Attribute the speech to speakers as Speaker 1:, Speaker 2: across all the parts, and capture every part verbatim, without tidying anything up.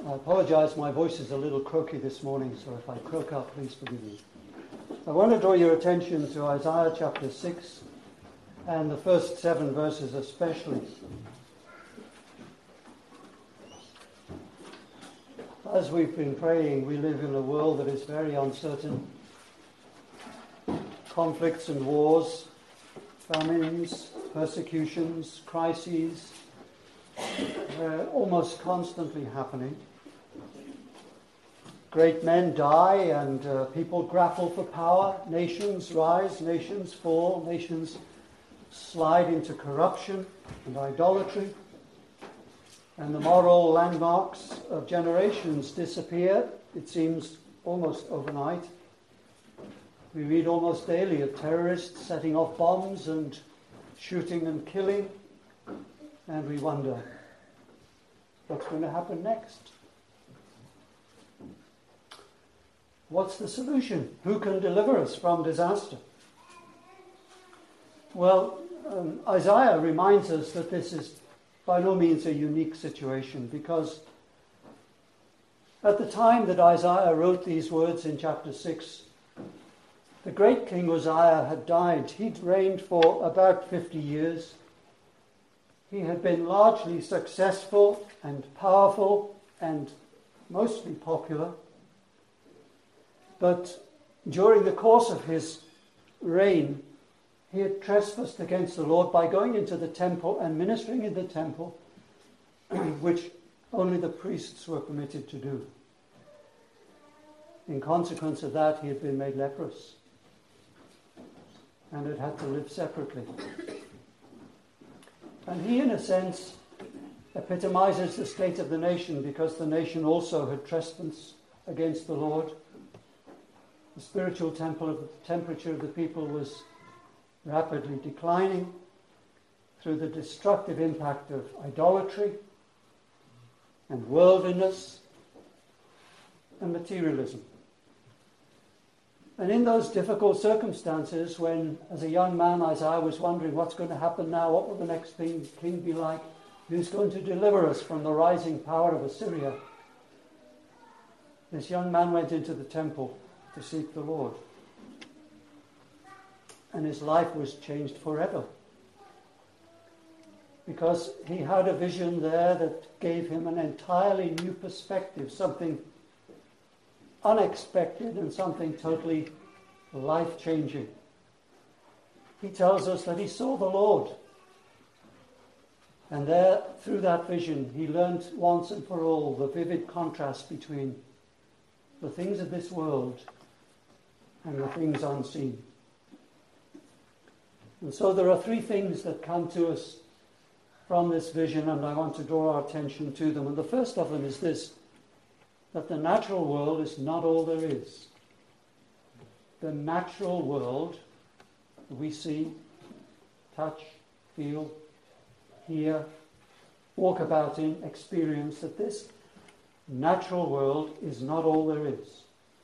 Speaker 1: I apologize, my voice is a little croaky this morning, so if I croak up, please forgive me. I want to draw your attention to Isaiah chapter six and the first seven verses especially. As we've been praying, we live in a world that is very uncertain. Conflicts and wars, famines, persecutions, crises, they're almost constantly happening. Great men die and uh, people grapple for power. Nations rise, nations fall, nations slide into corruption and idolatry. And the moral landmarks of generations disappear, it seems, almost overnight. We read almost daily of terrorists setting off bombs and shooting and killing. And we wonder, what's going to happen next? What's the solution? Who can deliver us from disaster? Well, um, Isaiah reminds us that this is by no means a unique situation, because at the time that Isaiah wrote these words in chapter six, the great King Uzziah had died. He'd reigned for about fifty years. He had been largely successful and powerful and mostly popular. But during the course of his reign, he had trespassed against the Lord by going into the temple and ministering in the temple, which only the priests were permitted to do. In consequence of that, he had been made leprous and had had to live separately. And he, in a sense, epitomizes the state of the nation, because the nation also had trespassed against the Lord. The spiritual temple of the temperature of the people was rapidly declining through the destructive impact of idolatry and worldliness and materialism. And in those difficult circumstances, when as a young man Isaiah was wondering what's going to happen now, what will the next king, king be like, who's going to deliver us from the rising power of Assyria, this young man went into the temple to seek the Lord. And his life was changed forever, because he had a vision there that gave him an entirely new perspective, something unexpected and something totally life-changing. He tells us that he saw the Lord, and there, through that vision, he learned once and for all the vivid contrast between the things of this world and the things unseen. And so there are three things that come to us from this vision, and I want to draw our attention to them. And the first of them is this, that the natural world is not all there is. The natural world that we see, touch, feel, hear, walk about in, experience, that this natural world is not all there is.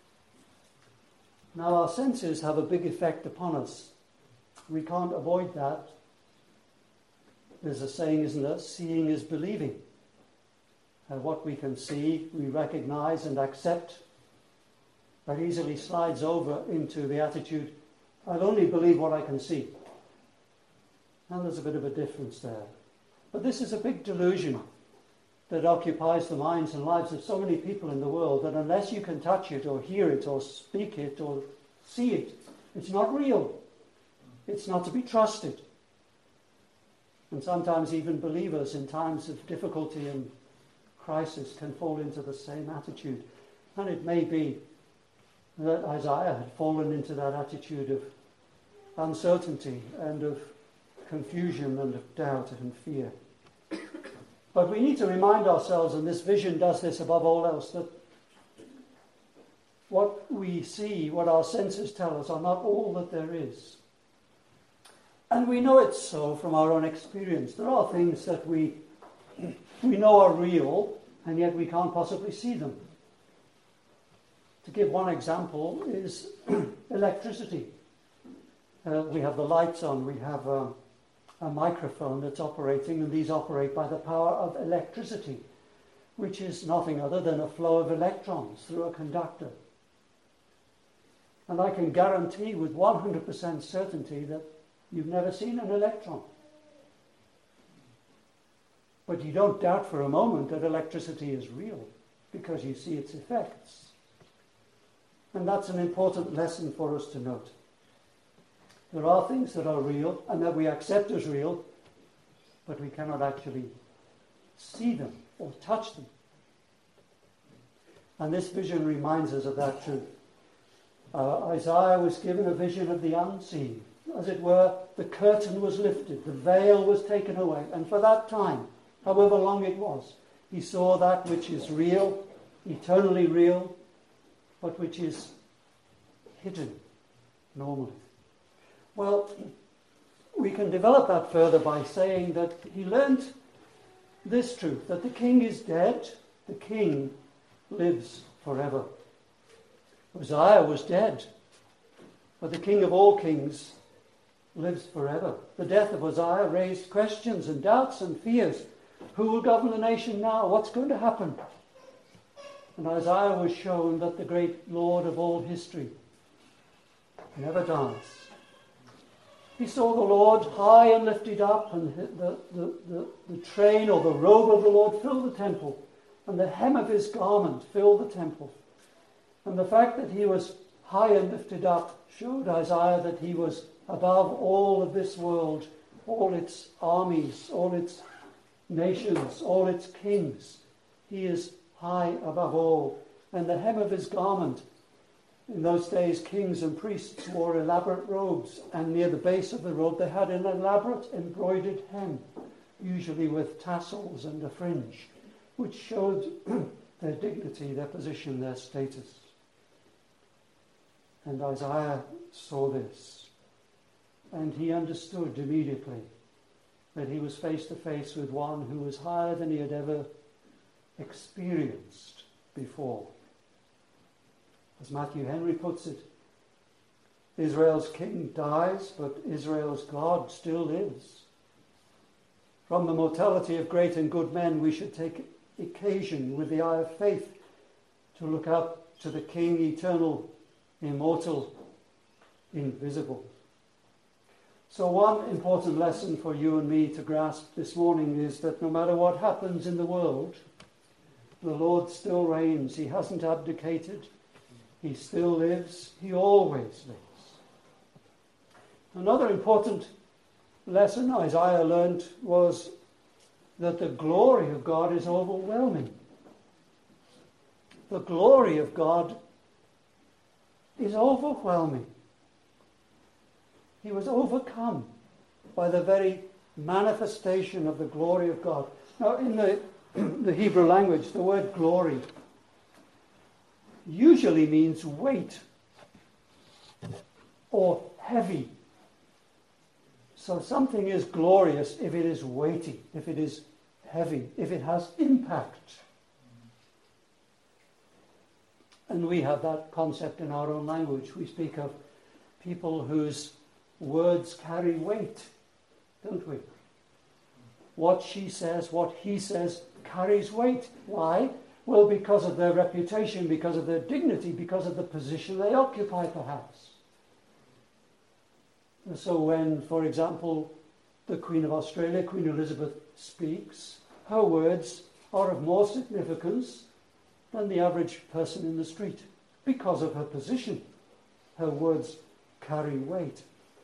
Speaker 1: Now, our senses have a big effect upon us. We can't avoid that. There's a saying, isn't there? Seeing is believing. And what we can see, we recognize and accept. That easily slides over into the attitude, I'll only believe what I can see. And there's a bit of a difference there. But this is a big delusion that occupies the minds and lives of so many people in the world, that unless you can touch it or hear it or speak it or see it, it's not real. It's not to be trusted. And sometimes even believers in times of difficulty and crisis can fall into the same attitude. And it may be that Isaiah had fallen into that attitude of uncertainty and of confusion and of doubt and fear. But we need to remind ourselves, and this vision does this above all else, that what we see, what our senses tell us, are not all that there is. And we know it's so from our own experience. There are things that we we know are real, and yet we can't possibly see them. To give one example is electricity. Uh, we have the lights on, we have a, a microphone that's operating, and these operate by the power of electricity. which is nothing other than a flow of electrons through a conductor. And I can guarantee with one hundred percent certainty that you've never seen an electron. But you don't doubt for a moment that electricity is real, because you see its effects. And that's an important lesson for us to note. There are things that are real and that we accept as real, but we cannot actually see them or touch them. And this vision reminds us of that truth. Uh, Isaiah was given a vision of the unseen. As it were, the curtain was lifted, the veil was taken away, and for that time, however long it was, he saw that which is real, eternally real, but which is hidden normally. Well, we can develop that further by saying that he learned this truth, that the king is dead, the king lives forever. Uzziah was dead, but the king of all kings lives forever. The death of Uzziah raised questions and doubts and fears. Who will govern the nation now? What's going to happen? And Isaiah was shown that the great Lord of all history never dies. He saw the Lord high and lifted up, and the, the, the, the train or the robe of the Lord fill the temple, and the hem of his garment fill the temple. And the fact that he was high and lifted up showed Isaiah that he was above all of this world, all its armies, all its nations, all its kings. He is high above all. And the hem of his garment, in those days kings and priests wore elaborate robes, and near the base of the robe they had an elaborate embroidered hem, usually with tassels and a fringe, which showed their dignity, their position, their status. And Isaiah saw this, and he understood immediately that he was face to face with one who was higher than he had ever experienced before. As Matthew Henry puts it, Israel's king dies, but Israel's God still lives. From the mortality of great and good men, we should take occasion with the eye of faith to look up to the King, eternal, immortal, invisible. So one important lesson for you and me to grasp this morning is that no matter what happens in the world, the Lord still reigns. He hasn't abdicated. He still lives. He always lives. Another important lesson Isaiah learned was that the glory of God is overwhelming. The glory of God is overwhelming. He was overcome by the very manifestation of the glory of God. Now, in the, the Hebrew language, the word glory usually means weight or heavy. So something is glorious if it is weighty, if it is heavy, if it has impact. And we have that concept in our own language. We speak of people whose words carry weight, don't we? What she says, what he says, carries weight. Why? Well, because of their reputation, because of their dignity, because of the position they occupy, perhaps. And so when, for example, the Queen of Australia, Queen Elizabeth, speaks, her words are of more significance than the average person in the street. Because of her position, her words carry weight.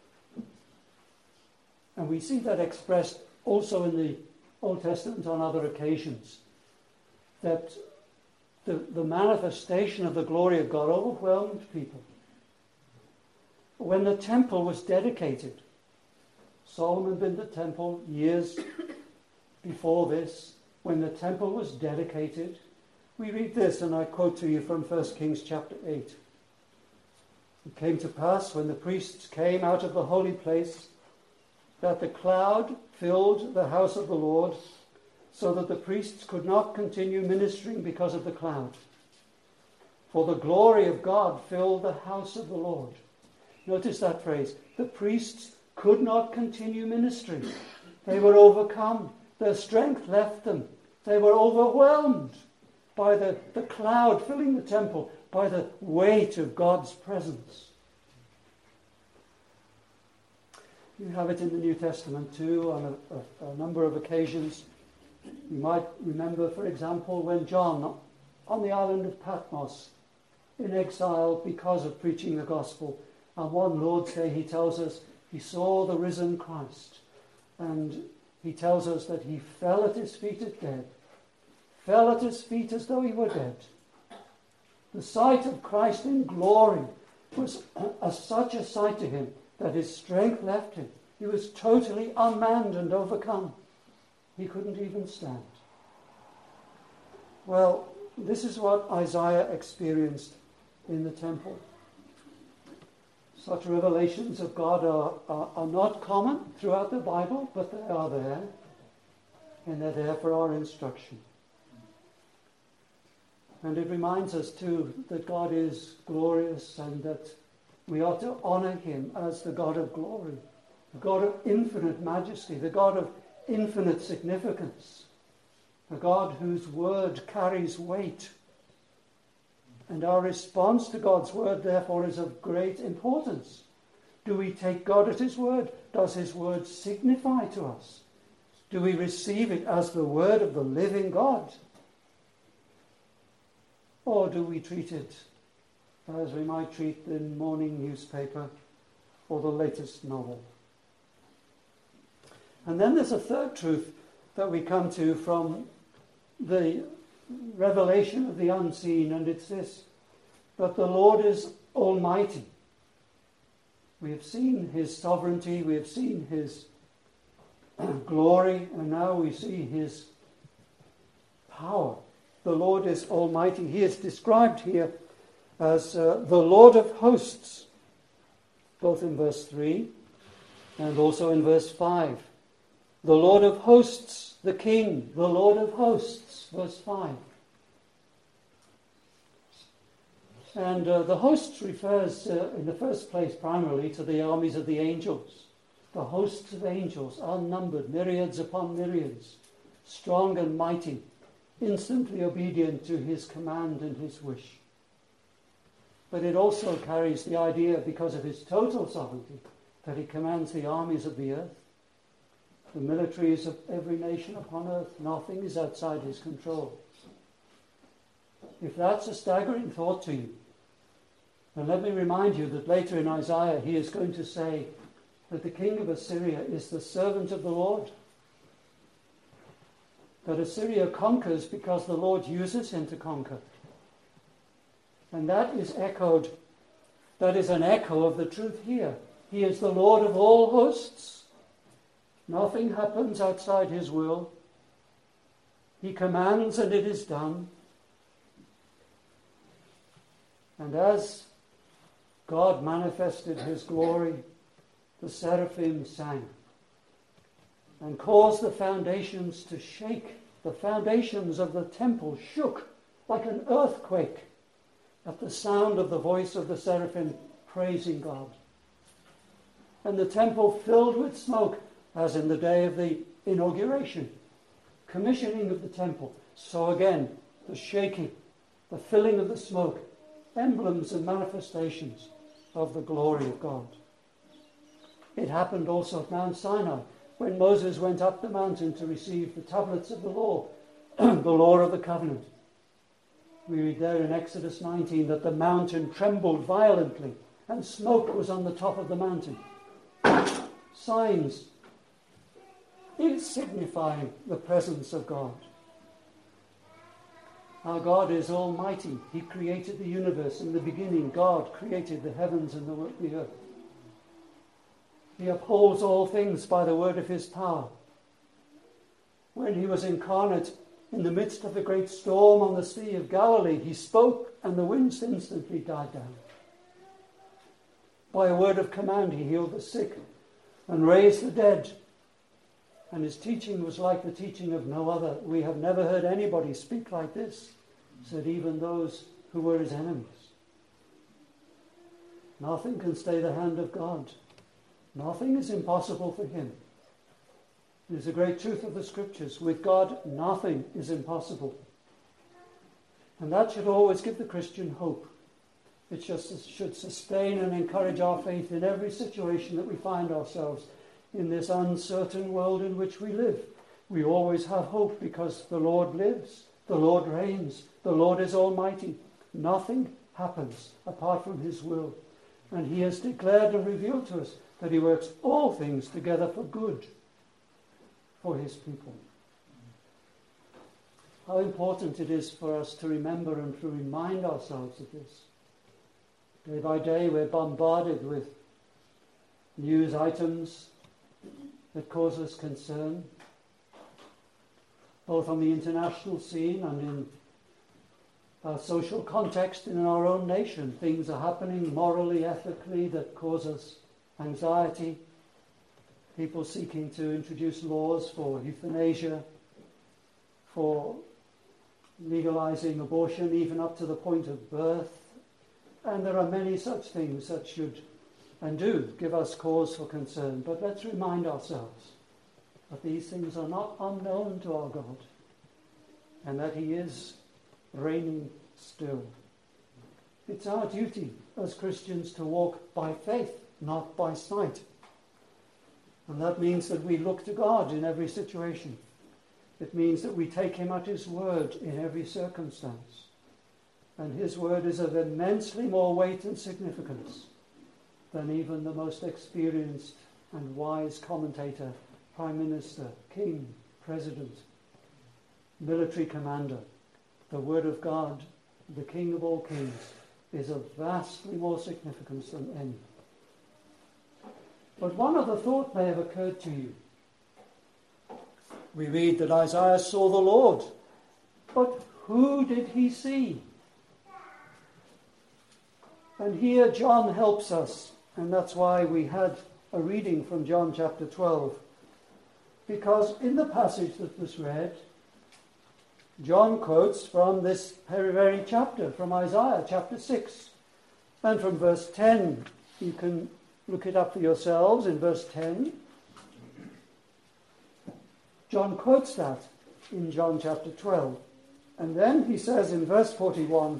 Speaker 1: And we see that expressed also in the Old Testament on other occasions, that the, the manifestation of the glory of God overwhelmed people. When the temple was dedicated, Solomon built the temple years before this. When the temple was dedicated, we read this, and I quote to you from First Kings chapter eight. It came to pass, when the priests came out of the holy place, that the cloud filled the house of the Lord, so that the priests could not continue ministering because of the cloud. For the glory of God filled the house of the Lord. Notice that phrase. The priests could not continue ministering. They were overcome. Their strength left them. They were overwhelmed by the, the cloud filling the temple, by the weight of God's presence. You have it in the New Testament too on a, a, a number of occasions. You might remember, for example, when John, on the island of Patmos, in exile because of preaching the gospel, on one Lord's Day he tells us he saw the risen Christ, and he tells us that he fell at his feet as dead, fell at his feet as though he were dead. The sight of Christ in glory was a, a, such a sight to him that his strength left him. He was totally unmanned and overcome. He couldn't even stand. Well, this is what Isaiah experienced in the temple. Such revelations of God are, are, are not common throughout the Bible, but they are there, and they're there for our instruction. And it reminds us too that God is glorious and that we ought to honor him as the God of glory, the God of infinite majesty, the God of infinite significance, a God whose word carries weight. And our response to God's word, therefore, is of great importance. Do we take God at his word? Does his word signify to us? Do we receive it as the word of the living God? Or do we treat it as we might treat the morning newspaper or the latest novel? And then there's a third truth that we come to from the revelation of the unseen, and it's this, that the Lord is almighty. We have seen his sovereignty, we have seen his glory, and now we see his power. The Lord is almighty. He is described here as uh, the Lord of hosts, both in verse three and also in verse five. The Lord of hosts, the King, the Lord of hosts, verse five. And uh, the hosts refers uh, in the first place primarily to the armies of the angels. The hosts of angels, unnumbered, myriads upon myriads, strong and mighty, instantly obedient to his command and his wish. But it also carries the idea, because of his total sovereignty, that he commands the armies of the earth, the militaries of every nation upon earth. Nothing is outside his control. If that's a staggering thought to you, then let me remind you that later in Isaiah he is going to say that the king of Assyria is the servant of the Lord. That Assyria conquers because the Lord uses him to conquer. And that is echoed, that is an echo of the truth here. He is the Lord of all hosts. Nothing happens outside his will. He commands and it is done. And as God manifested his glory, the seraphim sang and caused the foundations to shake. The foundations of the temple shook like an earthquake at the sound of the voice of the seraphim praising God. And the temple filled with smoke, as in the day of the inauguration, commissioning of the temple. So again, the shaking, the filling of the smoke, emblems and manifestations of the glory of God. It happened also at Mount Sinai, when Moses went up the mountain to receive the tablets of the law, the law of the covenant. We read there in Exodus nineteen that the mountain trembled violently and smoke was on the top of the mountain. Signs is signifying the presence of God. Our God is almighty. He created the universe. In the beginning, God created the heavens and the, the earth. He upholds all things by the word of his power. When he was incarnate in the midst of the great storm on the Sea of Galilee, he spoke and the winds instantly died down. By a word of command, he healed the sick and raised the dead. And his teaching was like the teaching of no other. We have never heard anybody speak like this, said even those who were his enemies. Nothing can stay the hand of God. Nothing is impossible for him. It is a great truth of the Scriptures. With God, nothing is impossible. And that should always give the Christian hope. It just should sustain and encourage our faith in every situation that we find ourselves in this uncertain world in which we live. We always have hope because the Lord lives, the Lord reigns, the Lord is almighty. Nothing happens apart from his will. And he has declared and revealed to us that he works all things together for good for his people. How important it is for us to remember and to remind ourselves of this. Day by day we're bombarded with news items that cause us concern, both on the international scene and in our social context in our own nation. Things are happening morally, ethically, that cause us anxiety. People seeking to introduce laws for euthanasia, for legalizing abortion even up to the point of birth. And there are many such things that should and do give us cause for concern. But let's remind ourselves that these things are not unknown to our God and that he is reigning still. It's our duty as Christians to walk by faith, not by sight. And that means that we look to God in every situation. It means that we take him at his word in every circumstance. And his word is of immensely more weight and significance than even the most experienced and wise commentator, prime minister, king, president, military commander. The word of God, the King of all kings, is of vastly more significance than any. But one other thought may have occurred to you. We read that Isaiah saw the Lord, but who did he see? And here John helps us, and that's why we had a reading from John chapter twelve. Because in the passage that was read, John quotes from this very, very chapter, from Isaiah chapter six. And from verse ten, you can look it up for yourselves in verse ten. John quotes that in John chapter twelve. And then he says in verse forty-one,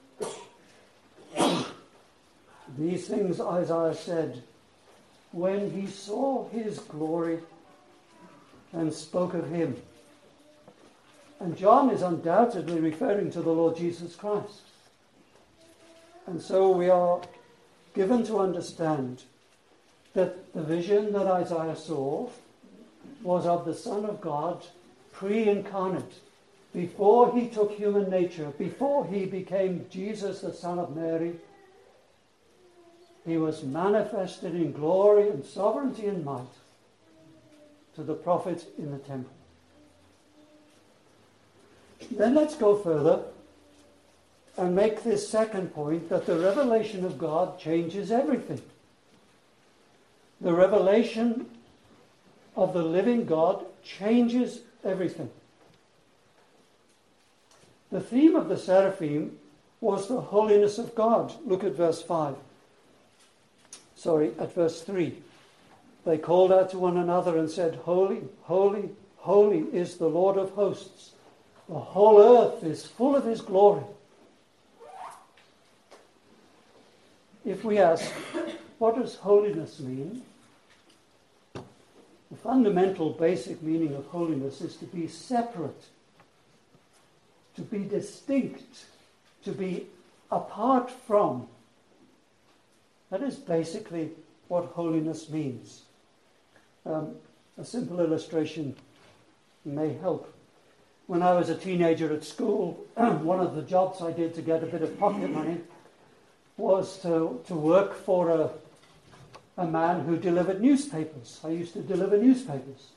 Speaker 1: these things Isaiah said when he saw his glory and spoke of him. And John is undoubtedly referring to the Lord Jesus Christ. And so we are given to understand that the vision that Isaiah saw was of the Son of God pre-incarnate, before he took human nature, before he became Jesus, the Son of Mary. He was manifested in glory and sovereignty and might to the prophet in the temple. Then let's go further and make this second point, that the revelation of God changes everything. The revelation of the living God changes everything. The theme of the seraphim was the holiness of God. Look at verse five. Sorry, at verse three. They called out to one another and said, "Holy, holy, holy is the Lord of hosts. The whole earth is full of his glory." If we ask, what does holiness mean? The fundamental basic meaning of holiness is to be separate, to be distinct, to be apart from. That is basically what holiness means. Um, a simple illustration may help. When I was a teenager at school, one of the jobs I did to get a bit of pocket money was to, to work for a, a man who delivered newspapers. I used to deliver newspapers.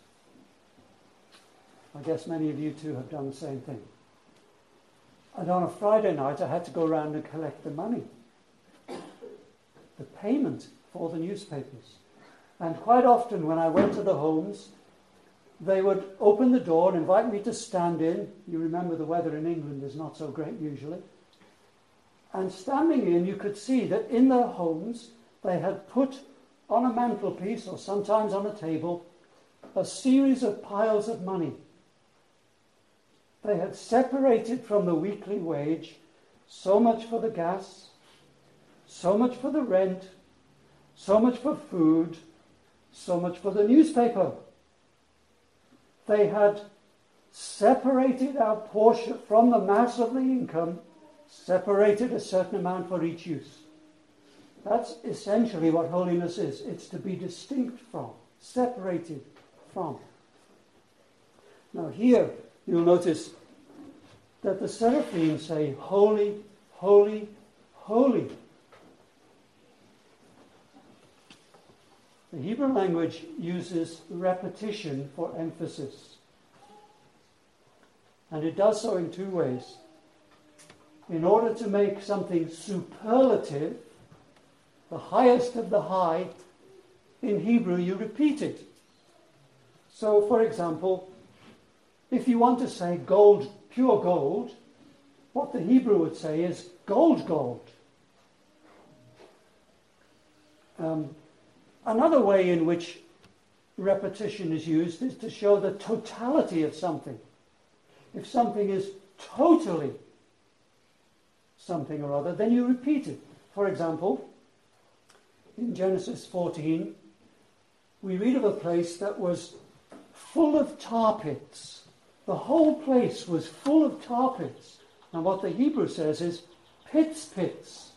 Speaker 1: I guess many of you too have done the same thing. And on a Friday night, I had to go around and collect the money, the payment for the newspapers. And quite often when I went to the homes, they would open the door and invite me to stand in. You remember the weather in England is not so great usually. And standing in, you could see that in their homes, they had put on a mantelpiece, or sometimes on a table, a series of piles of money. They had separated from the weekly wage so much for the gas, so much for the rent, so much for food, so much for the newspaper. They had separated our portion from the mass of the income, separated a certain amount for each use. That's essentially what holiness is. It's to be distinct from, separated from. Now here, you'll notice that the seraphim say, holy, holy, holy. The Hebrew language uses repetition for emphasis. And it does so in two ways. In order to make something superlative, the highest of the high, in Hebrew you repeat it. So, for example, if you want to say gold, pure gold, what the Hebrew would say is gold, gold. Um, another way in which repetition is used is to show the totality of something. If something is totally something or other, then you repeat it. For example, in Genesis fourteen, we read of a place that was full of tar pits. The whole place was full of tar pits. And what the Hebrew says is pits, pits.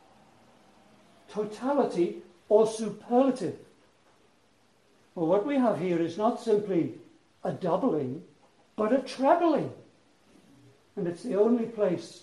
Speaker 1: Totality or superlative. Well, what we have here is not simply a doubling, but a trebling. And it's the only place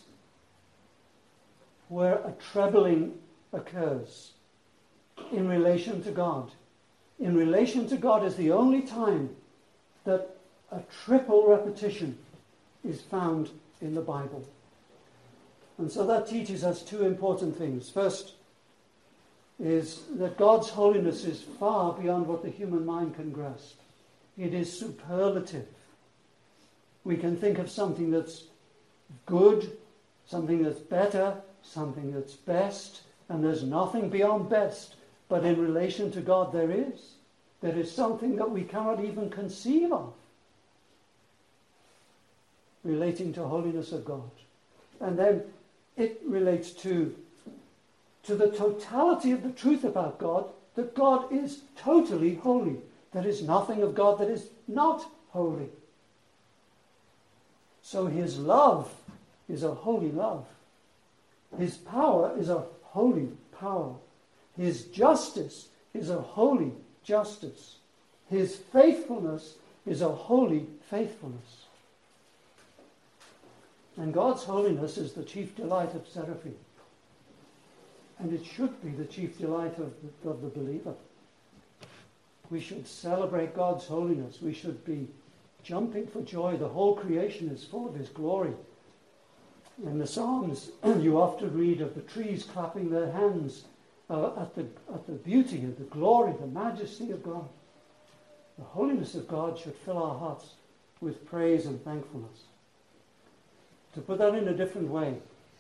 Speaker 1: where a trebling occurs in relation to God. In relation to God is the only time that a triple repetition is found in the Bible. And so that teaches us two important things. First is that God's holiness is far beyond what the human mind can grasp. It is superlative. We can think of something that's good, something that's better, something that's best, and there's nothing beyond best. But in relation to God there is. There is something that we cannot even conceive of relating to holiness of God. And then it relates to, to the totality of the truth about God, that God is totally holy. There is nothing of God that is not holy. So his love is a holy love. His power is a holy power. His justice is a holy justice. His faithfulness is a holy faithfulness. And God's holiness is the chief delight of seraphim. And it should be the chief delight of the, of the believer. We should celebrate God's holiness. We should be jumping for joy. The whole creation is full of his glory. In the Psalms, you often read of the trees clapping their hands uh, at, the, at the beauty and the glory, the majesty of God. The holiness of God should fill our hearts with praise and thankfulness. To put that in a different way,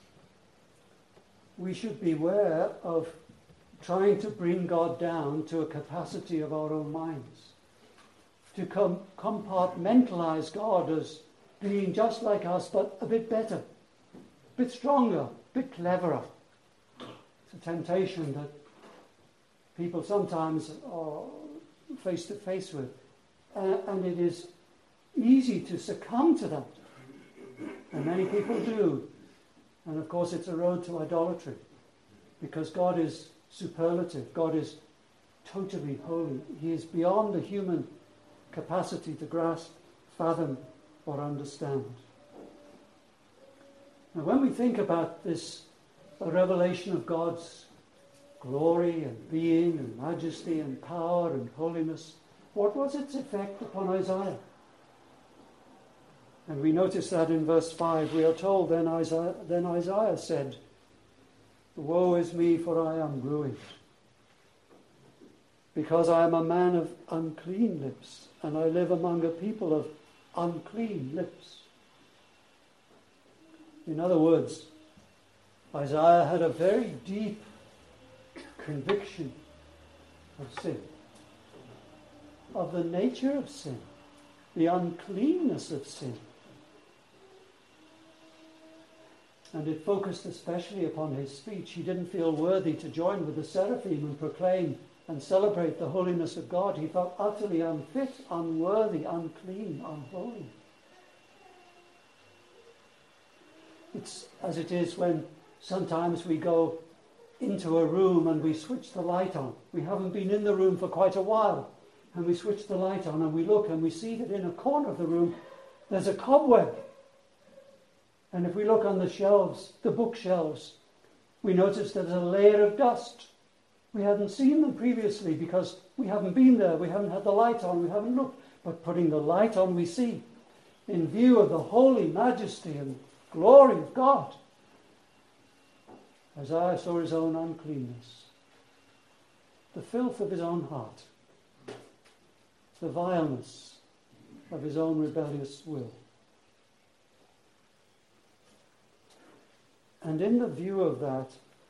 Speaker 1: we should beware of trying to bring God down to a capacity of our own minds. To com- compartmentalize God as being just like us, but a bit better, a bit stronger, a bit cleverer. It's a temptation that people sometimes are face to face with. Uh, and it is easy to succumb to that. And many people do. And of course it's a road to idolatry. Because God is superlative. God is totally holy. He is beyond the human capacity to grasp, fathom, or understand. Now when we think about this a revelation of God's glory and being and majesty and power and holiness, what was its effect upon Isaiah? And we notice that in verse five. We are told, then Isaiah, then Isaiah said, "Woe is me, for I am ruined, because I am a man of unclean lips, and I live among a people of unclean lips." In other words, Isaiah had a very deep conviction of sin, of the nature of sin, the uncleanness of sin. And it focused especially upon his speech. He didn't feel worthy to join with the seraphim and proclaim and celebrate the holiness of God. He felt utterly unfit, unworthy, unclean, unholy. It's as it is when sometimes we go into a room and we switch the light on. We haven't been in the room for quite a while, and we switch the light on and we look and we see that in a corner of the room there's a cobweb. And if we look on the shelves, the bookshelves, we notice there's a layer of dust. We hadn't seen them previously because we haven't been there, we haven't had the light on, we haven't looked. But putting the light on, we see, in view of the holy majesty and glory of God, Isaiah saw his own uncleanness, the filth of his own heart, the vileness of his own rebellious will. And in the view of that,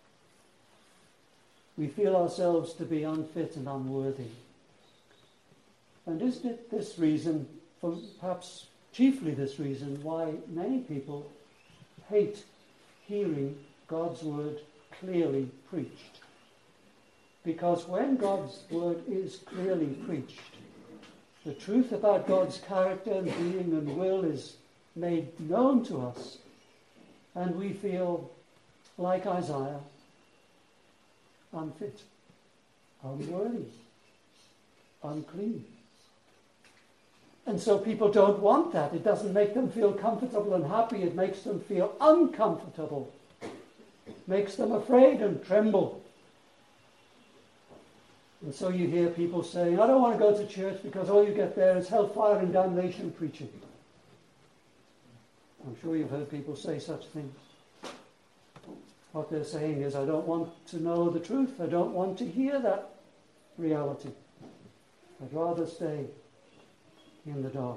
Speaker 1: we feel ourselves to be unfit and unworthy. And isn't it this reason, for perhaps chiefly this reason, why many people hate hearing God's word clearly preached? Because when God's word is clearly preached, the truth about God's character and being and will is made known to us, and we feel, like Isaiah, unfit, unworthy, unclean. And so people don't want that. It doesn't make them feel comfortable and happy. It makes them feel uncomfortable. Makes them afraid and tremble. And so you hear people saying, I don't want to go to church because all you get there is hellfire and damnation preaching. I'm sure you've heard people say such things. What they're saying is, I don't want to know the truth. I don't want to hear that reality. I'd rather stay in the dark.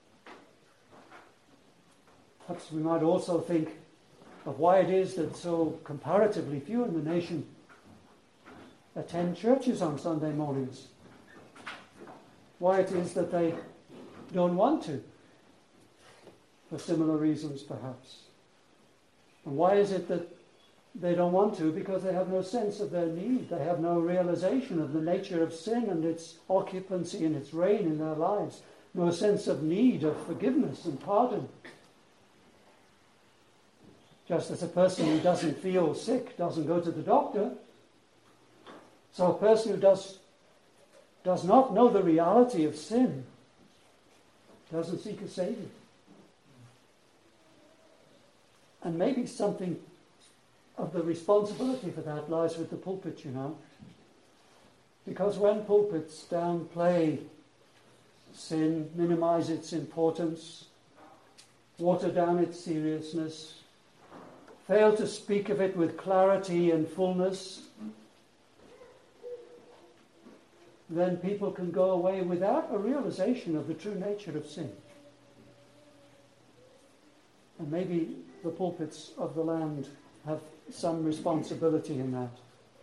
Speaker 1: Perhaps we might also think of why it is that so comparatively few in the nation attend churches on Sunday mornings. Why it is that they don't want to, for similar reasons perhaps. And why is it that they don't want to? Because they have no sense of their need. They have no realization of the nature of sin and its occupancy and its reign in their lives. No sense of need of forgiveness and pardon. Just as a person who doesn't feel sick doesn't go to the doctor, so a person who does, does not know the reality of sin doesn't seek a Saviour. And maybe something of the responsibility for that lies with the pulpit, you know. Because when pulpits downplay sin, minimize its importance, water down its seriousness, fail to speak of it with clarity and fullness, then people can go away without a realization of the true nature of sin. And maybe the pulpits of the land have some responsibility in that.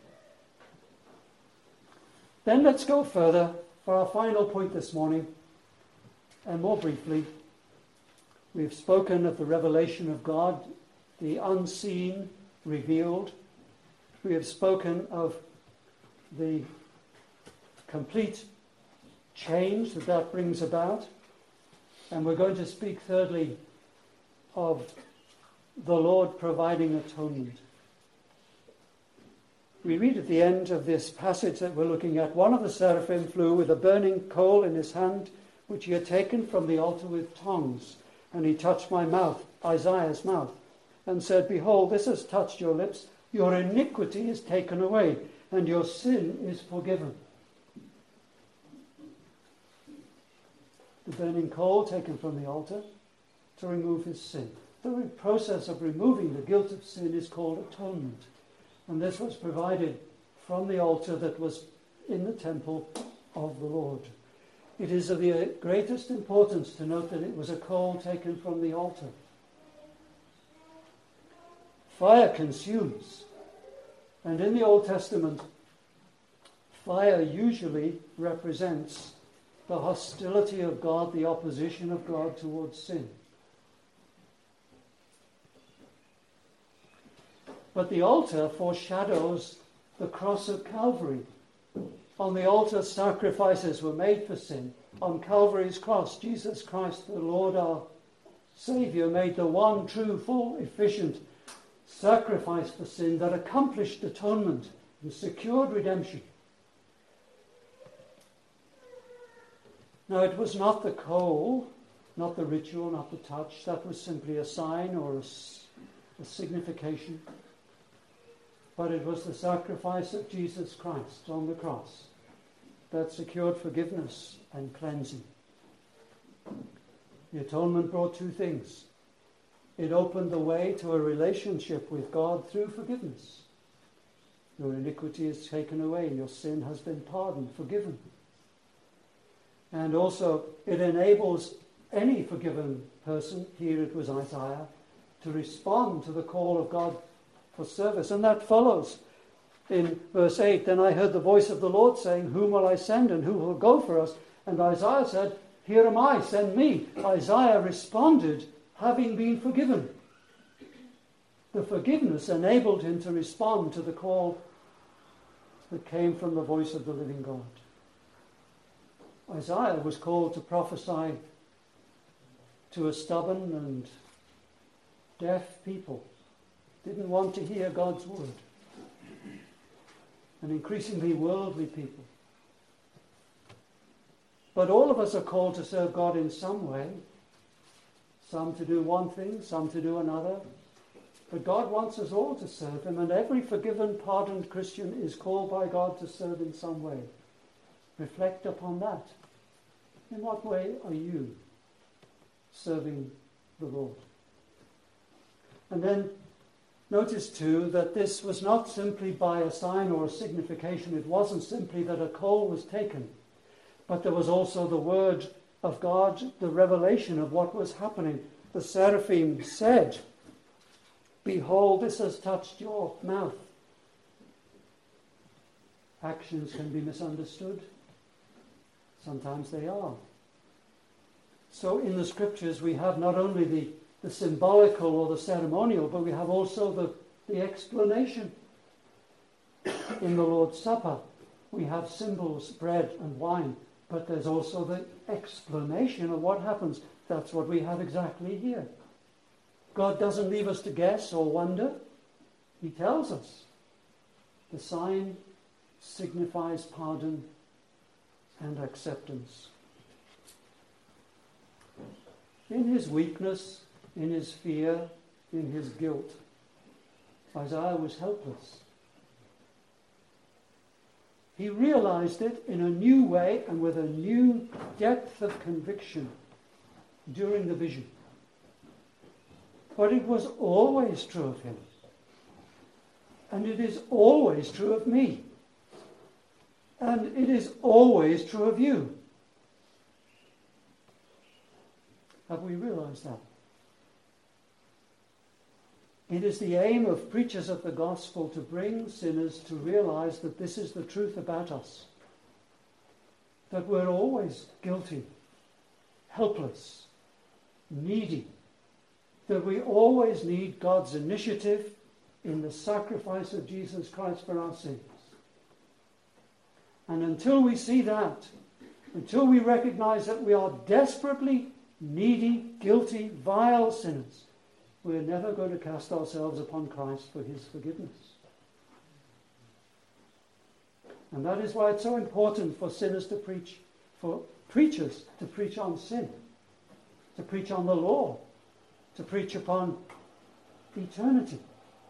Speaker 1: Then let's go further for our final point this morning, and more briefly, we've spoken of the revelation of God, the unseen revealed. We have spoken of the complete change that that brings about. And we're going to speak thirdly of the Lord providing atonement. We read at the end of this passage that we're looking at, one of the seraphim flew with a burning coal in his hand, which he had taken from the altar with tongs. And he touched my mouth, Isaiah's mouth, and said, Behold, this has touched your lips. Your iniquity is taken away, and your sin is forgiven. The burning coal taken from the altar to remove his sin. The process of removing the guilt of sin is called atonement. And this was provided from the altar that was in the temple of the Lord. It is of the greatest importance to note that it was a coal taken from the altar. Fire consumes. And in the Old Testament, fire usually represents the hostility of God, the opposition of God towards sin. But the altar foreshadows the cross of Calvary. On the altar, sacrifices were made for sin. On Calvary's cross, Jesus Christ, the Lord our Saviour, made the one true, full, efficient sacrifice for sin that accomplished atonement and secured redemption. Now, it was not the coal, not the ritual, not the touch. That was simply a sign or a, a signification. But it was the sacrifice of Jesus Christ on the cross that secured forgiveness and cleansing. The atonement brought two things. It opened the way to a relationship with God through forgiveness. Your iniquity is taken away. Your sin has been pardoned, forgiven. And also, it enables any forgiven person, here it was Isaiah, to respond to the call of God for service. And that follows in verse eight. Then I heard the voice of the Lord saying, whom will I send and who will go for us? And Isaiah said, here am I, send me. Isaiah responded, having been forgiven. The forgiveness enabled him to respond to the call that came from the voice of the living God. Isaiah was called to prophesy to a stubborn and deaf people. Didn't want to hear God's word. And increasingly worldly people. But all of us are called to serve God in some way. Some to do one thing, some to do another. But God wants us all to serve him, and every forgiven, pardoned Christian is called by God to serve in some way. Reflect upon that. In what way are you serving the Lord? And then notice too that this was not simply by a sign or a signification. It wasn't simply that a coal was taken, but there was also the word of God, the revelation of what was happening. The seraphim said, behold, this has touched your mouth. Actions can be misunderstood. Sometimes they are. So in the scriptures we have not only the, the symbolical or the ceremonial, but we have also the, the explanation. In the Lord's Supper we have symbols, bread and wine, but there's also the explanation of what happens. That's what we have exactly here. God doesn't leave us to guess or wonder. He tells us. The sign signifies pardon and acceptance. In his weakness, in his fear, in his guilt, Isaiah was helpless. He realized it in a new way and with a new depth of conviction during the vision. But it was always true of him. And it is always true of me. And it is always true of you. Have we realized that? It is the aim of preachers of the gospel to bring sinners to realize that this is the truth about us. That we're always guilty, helpless, needy. That we always need God's initiative in the sacrifice of Jesus Christ for our sins. And until we see that, until we recognize that we are desperately needy, guilty, vile sinners, we're never going to cast ourselves upon Christ for his forgiveness. And that is why it's so important for sinners to preach, for preachers to preach on sin, to preach on the law, to preach upon eternity.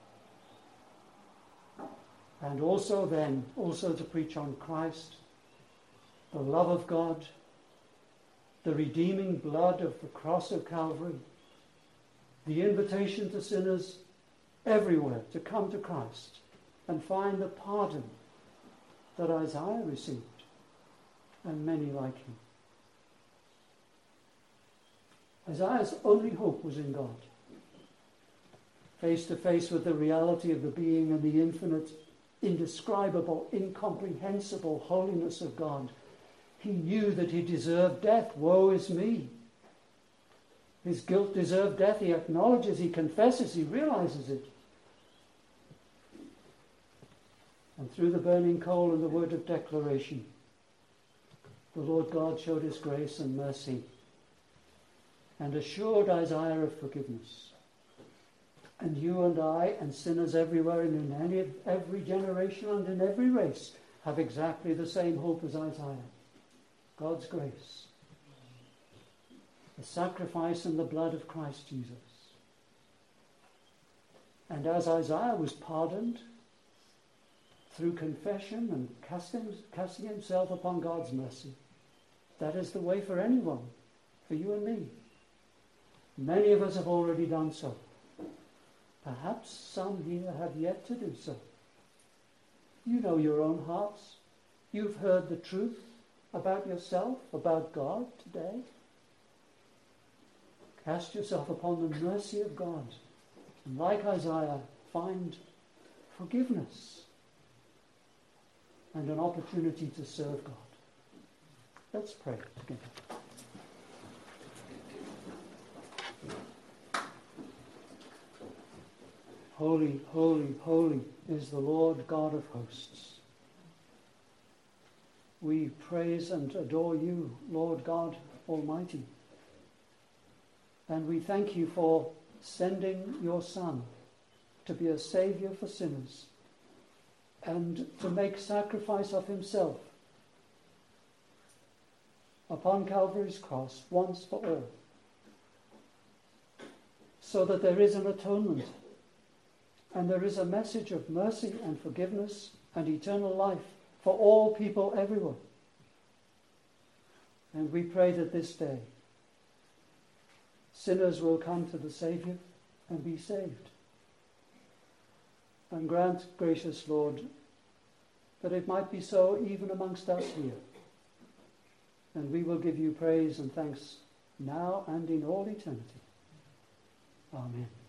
Speaker 1: And also then, also to preach on Christ, the love of God, the redeeming blood of the cross of Calvary, the invitation to sinners everywhere to come to Christ and find the pardon that Isaiah received, and many like him. Isaiah's only hope was in God. Face to face with the reality of the being and the infinite, indescribable, incomprehensible holiness of God, he knew that he deserved death. Woe is me. His guilt deserved death. He acknowledges, he confesses, he realizes it. And through the burning coal and the word of declaration, the Lord God showed his grace and mercy and assured Isaiah of forgiveness. And you and I and sinners everywhere and in any, every generation and in every race have exactly the same hope as Isaiah. God's grace. The sacrifice and the blood of Christ Jesus. And as Isaiah was pardoned through confession and casting, casting himself upon God's mercy, that is the way for anyone, for you and me. Many of us have already done so. Perhaps some here have yet to do so. You know your own hearts. You've heard the truth about yourself, about God today. Cast yourself upon the mercy of God. And like Isaiah, find forgiveness and an opportunity to serve God. Let's pray together. Holy, holy, holy is the Lord God of hosts. We praise and adore you, Lord God Almighty. And we thank you for sending your Son to be a saviour for sinners and to make sacrifice of himself upon Calvary's cross once for all, so that there is an atonement and there is a message of mercy and forgiveness and eternal life for all people everywhere. And we pray that this day sinners will come to the Saviour and be saved. And grant, gracious Lord, that it might be so even amongst us here. And we will give you praise and thanks now and in all eternity. Amen.